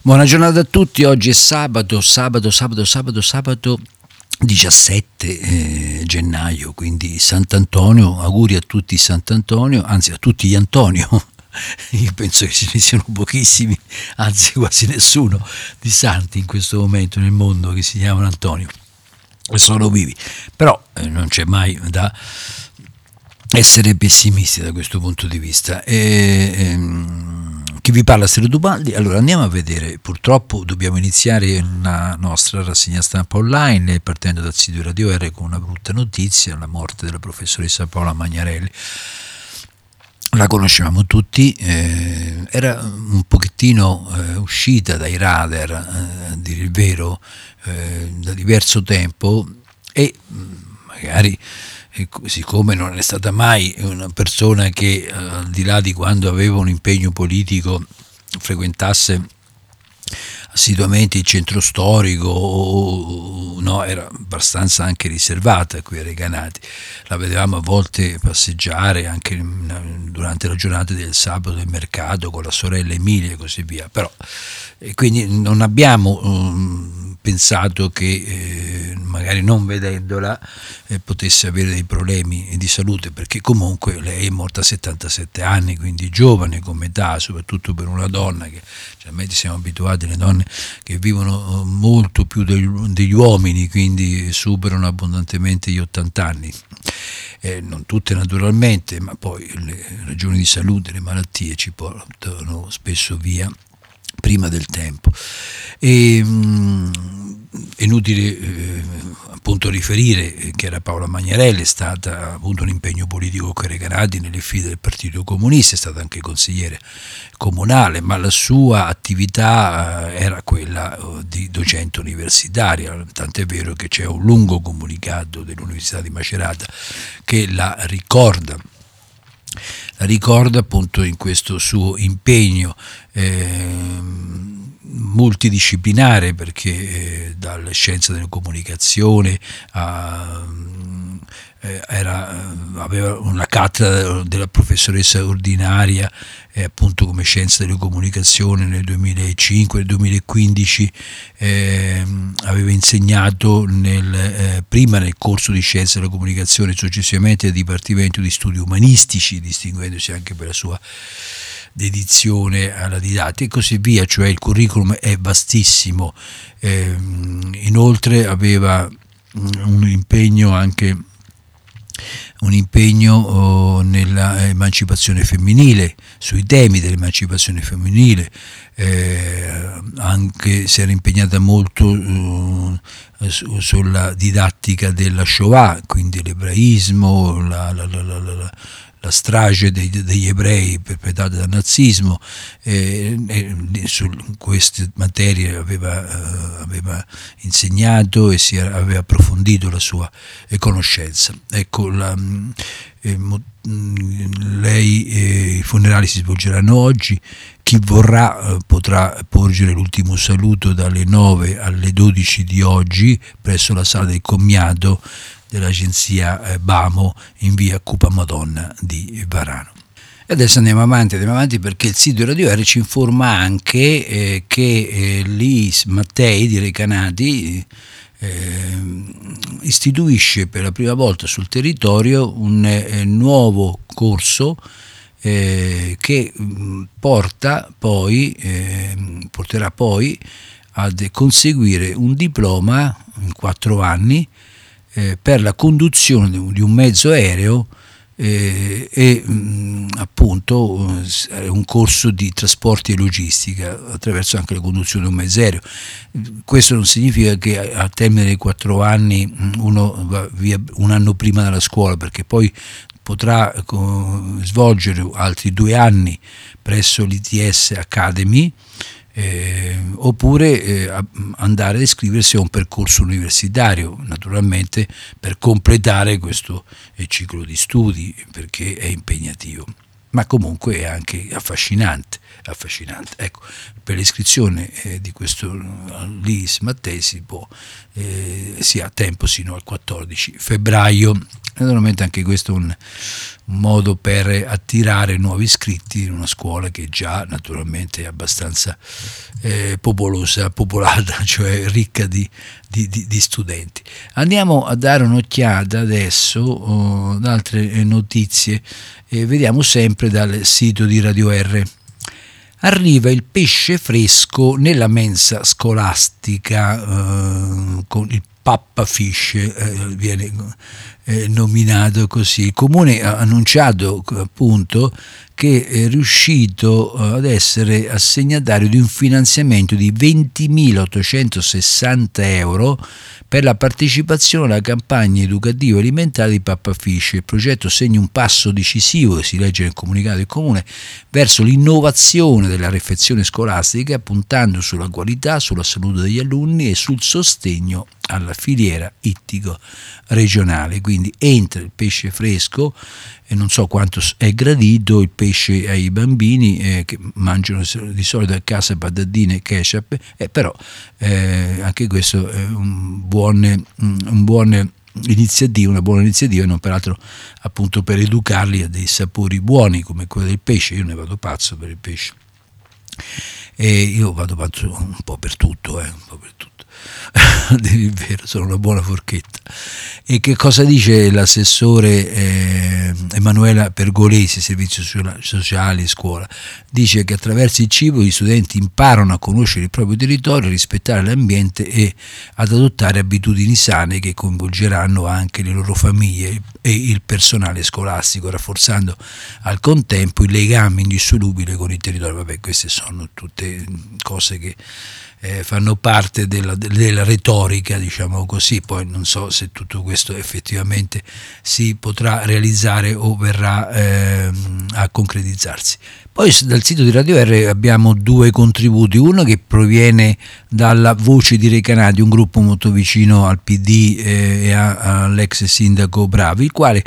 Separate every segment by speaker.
Speaker 1: Buona giornata a tutti, oggi è sabato 17 gennaio, quindi Sant'Antonio, auguri a tutti Sant'Antonio, anzi a tutti gli Antonio. Io penso che ce ne siano pochissimi, anzi quasi nessuno di santi in questo momento nel mondo che si chiamano Antonio e sono vivi, però non c'è mai da essere pessimisti da questo punto di vista. Chi vi parla Stero Dubaldi. Allora andiamo a vedere, purtroppo dobbiamo iniziare la nostra rassegna stampa online partendo dal sito Radio R con una brutta notizia, la morte della professoressa Paola Magnarelli. La conoscevamo tutti, era un pochettino uscita dai radar, a dire il vero, da diverso tempo e magari siccome non è stata mai una persona che al di là di quando aveva un impegno politico frequentasse assiduamente il centro storico, no, era abbastanza anche riservata qui a Recanati. La vedevamo a volte passeggiare anche durante la giornata del sabato del mercato con la sorella Emilia e così via, però quindi non abbiamo pensato che magari non vedendola potesse avere dei problemi di salute, perché comunque lei è morta a 77 anni, quindi giovane come età, soprattutto per una donna che generalmente siamo abituati alle donne che vivono molto più degli uomini, quindi superano abbondantemente gli 80 anni. Non tutte naturalmente, ma poi le ragioni di salute, le malattie ci portano spesso via prima del tempo. È inutile appunto riferire che era Paola Magnarelli, è stata avuto un impegno politico con Recanati nelle file del Partito Comunista, è stata anche consigliere comunale, ma la sua attività era quella di docente universitaria, tant'è vero che c'è un lungo comunicato dell'Università di Macerata che la ricorda appunto in questo suo impegno multidisciplinare, perché dalla scienza della comunicazione aveva una cattedra della professoressa ordinaria appunto come scienza delle comunicazioni nel 2005 e 2015 aveva insegnato prima nel corso di scienza della comunicazione, successivamente al Dipartimento di Studi Umanistici, distinguendosi anche per la sua dedizione alla didattica e così via, cioè il curriculum è vastissimo. Inoltre aveva un impegno nella emancipazione femminile, sui temi dell'emancipazione femminile, anche si era impegnata molto sulla didattica della Shoah, quindi l'ebraismo, la strage degli ebrei perpetrata dal nazismo, su queste materie aveva insegnato e aveva approfondito la sua conoscenza. Ecco, i funerali si svolgeranno oggi. Chi vorrà potrà porgere l'ultimo saluto dalle 9 alle 12 di oggi presso la sala del commiato dell'agenzia Bamo in via Cupa Madonna di Varano. E adesso andiamo avanti perché il sito Radio R ci informa anche che l'IS Mattei di Recanati istituisce per la prima volta sul territorio un nuovo corso che porterà poi ad conseguire un diploma in 4 anni per la conduzione di un mezzo aereo appunto un corso di trasporti e logistica attraverso anche la conduzione di un mezzo aereo. Questo non significa che al termine dei 4 anni uno va via un anno prima dalla scuola, perché poi potrà svolgere altri 2 anni presso l'ITS Academy oppure andare ad iscriversi a un percorso universitario, naturalmente per completare questo ciclo di studi, perché è impegnativo, ma comunque è anche affascinante. Ecco, per l'iscrizione di questo l'IS Mattei si ha tempo sino al 14 febbraio. Naturalmente anche questo è un modo per attirare nuovi iscritti in una scuola che già naturalmente è abbastanza popolata, cioè ricca di studenti. Andiamo a dare un'occhiata adesso ad altre notizie e vediamo sempre dal sito di Radio R. Arriva il pesce fresco nella mensa scolastica con il Pappa Fish, viene nominato così. Il comune ha annunciato appunto che è riuscito ad essere assegnatario di un finanziamento di 20.860 euro per la partecipazione alla campagna educativa alimentare di Pappa Fish. Il progetto segna un passo decisivo, si legge nel comunicato del comune, verso l'innovazione della refezione scolastica, puntando sulla qualità, sulla salute degli alunni e sul sostegno alla filiera ittico regionale. Quindi entra il pesce fresco e non so quanto è gradito il pesce ai bambini che mangiano di solito a casa patatine e ketchup, però anche questo è una buona iniziativa, non peraltro appunto per educarli a dei sapori buoni come quello del pesce. Io ne vado pazzo per il pesce e io vado pazzo un po' per tutto, è vero, sono una buona forchetta. E che cosa dice l'assessore Emanuela Pergolesi, servizi sociali e scuola? Dice che attraverso il cibo gli studenti imparano a conoscere il proprio territorio, a rispettare l'ambiente e ad adottare abitudini sane che coinvolgeranno anche le loro famiglie e il personale scolastico, rafforzando al contempo il legame indissolubile con il territorio. Vabbè, queste sono tutte cose che fanno parte della retorica, diciamo così. Poi non so se tutto questo effettivamente si potrà realizzare o verrà a concretizzarsi. Poi dal sito di Radio R abbiamo due contributi, uno che proviene dalla Voce di Recanati, un gruppo molto vicino al PD e all'ex sindaco Bravi, il quale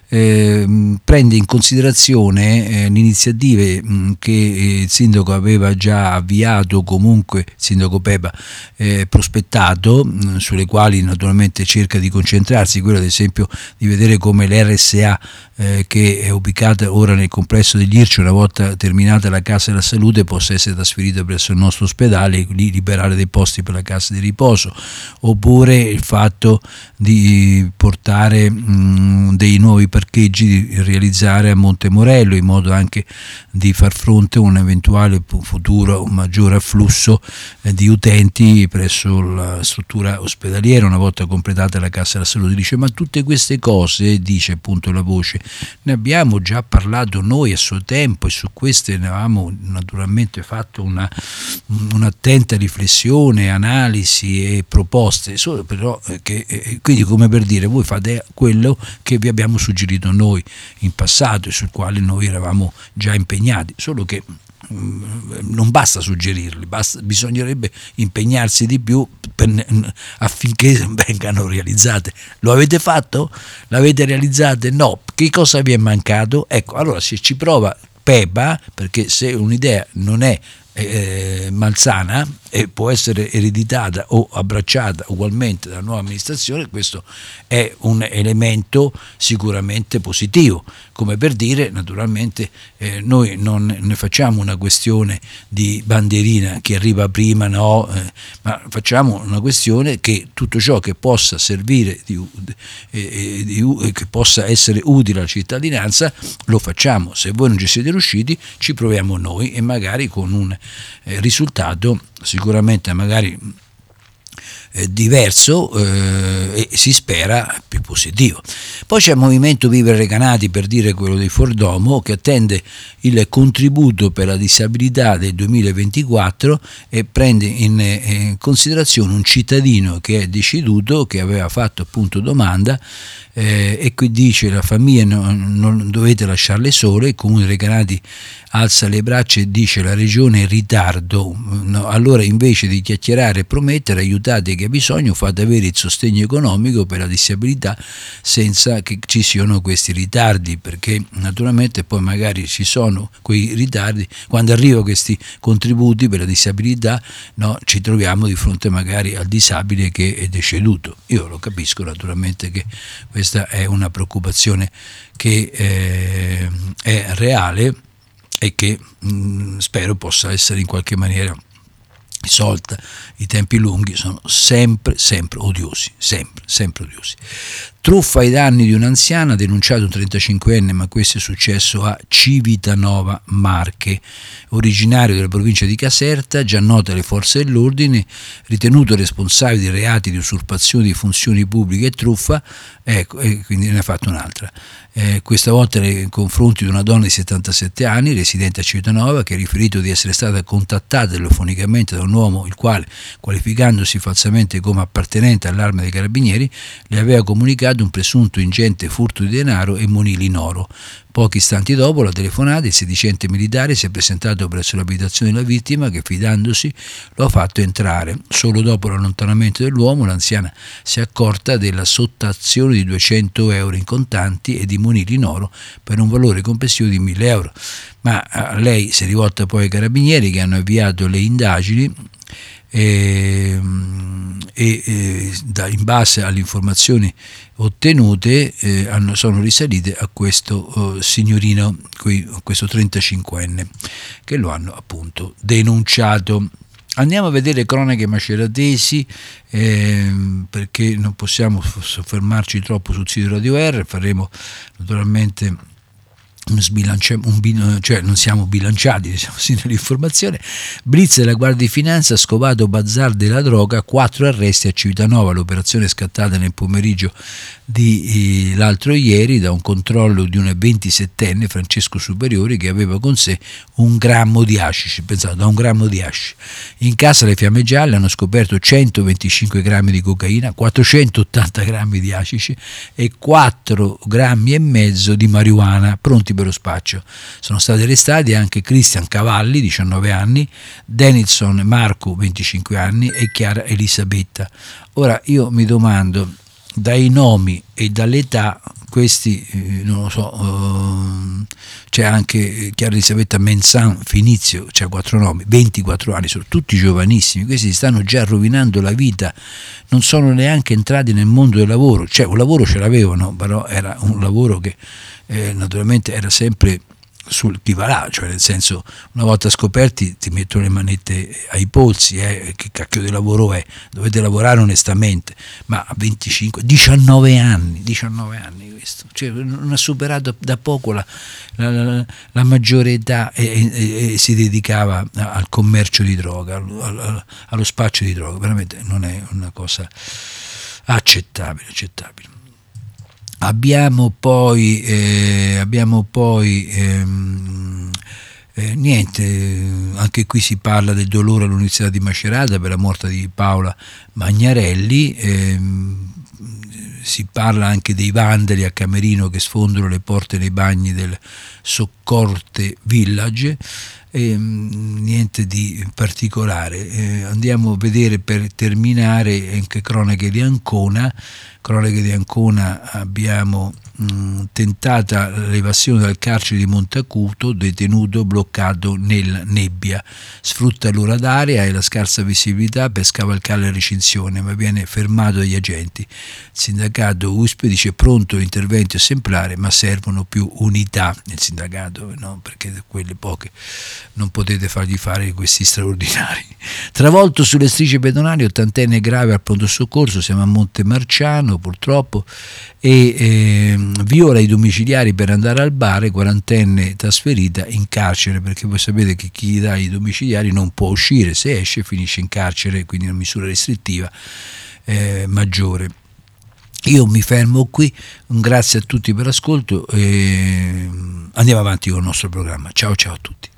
Speaker 1: prende in considerazione le iniziative che il sindaco aveva già avviato, comunque il sindaco Pepa prospettato, sulle quali naturalmente cerca di concentrarsi, quello ad esempio di vedere come l'RSA che è ubicata ora nel complesso degli IRCI, una volta terminata la casa della salute, possa essere trasferita presso il nostro ospedale e lì liberare dei posti per la casa di riposo, oppure il fatto di portare dei nuovi parcheggi da realizzare a Montemorello, in modo anche di far fronte a un eventuale futuro maggiore afflusso di utenti presso la struttura ospedaliera una volta completata la casa della salute. Dice: ma tutte queste cose, dice appunto la Voce, ne abbiamo già parlato noi a suo tempo e su queste ne avevamo naturalmente fatto un'attenta riflessione, analisi e proposte, solo però quindi, come per dire, voi fate quello che vi abbiamo suggerito noi in passato e sul quale noi eravamo già impegnati, solo che non basta suggerirli, bisognerebbe impegnarsi di più affinché vengano realizzate. Lo avete fatto? L'avete realizzate? No. Che cosa vi è mancato? Ecco, allora se ci prova Pepa, perché se un'idea non è malsana e può essere ereditata o abbracciata ugualmente dalla nuova amministrazione, questo è un elemento sicuramente positivo. Come per dire, naturalmente noi non ne facciamo una questione di bandierina, chi arriva prima no, ma facciamo una questione che tutto ciò che possa servire che possa essere utile alla cittadinanza lo facciamo. Se voi non ci siete riusciti, ci proviamo noi e magari con un risultato sicuramente magari diverso e si spera più positivo. Poi c'è il Movimento Vivere Recanati, per dire quello dei Fordomo, che attende il contributo per la disabilità del 2024 e prende in considerazione un cittadino che è deceduto, che aveva fatto appunto domanda e qui dice: la famiglia non dovete lasciarle sole. Il Comune di Recanati alza le braccia e dice: la regione è in ritardo, no? Allora invece di chiacchierare e promettere, aiutate chi ha bisogno, fate avere il sostegno economico per la disabilità senza che ci siano questi ritardi, perché naturalmente poi magari ci sono quei ritardi, quando arrivano questi contributi per la disabilità, no, ci troviamo di fronte magari al disabile che è deceduto. Io lo capisco naturalmente che questa è una preoccupazione che è reale e che spero possa essere in qualche maniera risolta. I tempi lunghi sono sempre odiosi, sempre odiosi. Truffa ai danni di un'anziana, denunciato un 35enne, ma questo è successo a Civitanova, Marche, originario della provincia di Caserta, già noto alle forze dell'ordine, ritenuto responsabile di reati di usurpazione di funzioni pubbliche e truffa, ecco, e quindi ne ha fatto un'altra. Questa volta nei confronti di una donna di 77 anni, residente a Civitanova, che ha riferito di essere stata contattata telefonicamente da un uomo il quale, qualificandosi falsamente come appartenente all'arma dei carabinieri, le aveva comunicato un presunto ingente furto di denaro e monili in oro. Pochi istanti dopo la telefonata, il sedicente militare si è presentato presso l'abitazione della vittima che, fidandosi, lo ha fatto entrare. Solo dopo l'allontanamento dell'uomo l'anziana si è accorta della sottrazione di 200 euro in contanti e di monili in oro per un valore complessivo di 1.000 euro. Ma lei si è rivolta poi ai carabinieri che hanno avviato le indagini in base alle informazioni ottenute sono risalite a questo signorino, questo 35enne, che lo hanno appunto denunciato. Andiamo a vedere cronache maceratesi, perché non possiamo soffermarci troppo sul sito Radio R, faremo naturalmente cioè non siamo bilanciati, diciamo così, nell'informazione. Blitz della Guardia di Finanza ha scovato bazar della droga, 4 arresti a Civitanova. L'operazione è scattata nel pomeriggio di l'altro ieri da un controllo di un 27enne, Francesco Superiori, che aveva con sé 1 grammo di hashish. Pensate, da 1 grammo di hashish. In casa le Fiamme Gialle hanno scoperto 125 grammi di cocaina, 480 grammi di hashish e 4 grammi e mezzo di marijuana pronti per lo spaccio. Sono stati arrestati anche Cristian Cavalli, 19 anni, Denilson Marco, 25 anni e Chiara Elisabetta. Ora io mi domando, dai nomi e dall'età, questi non lo so, c'è anche Chiara Elisabetta Mensan Finizio, c'ha 4 nomi, 24 anni, sono tutti giovanissimi, questi stanno già rovinando la vita, non sono neanche entrati nel mondo del lavoro, cioè un lavoro ce l'avevano, però era un lavoro che naturalmente era sempre sul chi va là, cioè nel senso, una volta scoperti ti mettono le manette ai polsi, che cacchio di lavoro è, dovete lavorare onestamente, ma a 19 anni questo, cioè non ha superato da poco la maggiore età e si dedicava al commercio di droga, allo spaccio di droga, veramente non è una cosa accettabile. Abbiamo poi niente, anche qui si parla del dolore all'Università di Macerata per la morte di Paola Magnarelli, si parla anche dei vandali a Camerino che sfondano le porte nei bagni del Soccorte Village, niente di particolare. Andiamo a vedere, per terminare, anche cronache di Ancona. Abbiamo tentata l'evasione dal carcere di Montacuto, detenuto bloccato nella nebbia, sfrutta l'ora d'aria e la scarsa visibilità per scavalcare la recinzione, ma viene fermato dagli agenti. Il sindacato USP dice pronto l'intervento esemplare, ma servono più unità nel sindacato, no? Perché quelle poche non potete fargli fare questi straordinari. Travolto sulle strisce pedonali, 80enne grave al pronto soccorso, siamo a Montemarciano purtroppo, e viola i domiciliari per andare al bar, 40enne trasferita in carcere, perché voi sapete che chi dà i domiciliari non può uscire, se esce finisce in carcere, quindi una misura restrittiva maggiore. Io mi fermo qui, un grazie a tutti per l'ascolto e andiamo avanti con il nostro programma. Ciao a tutti.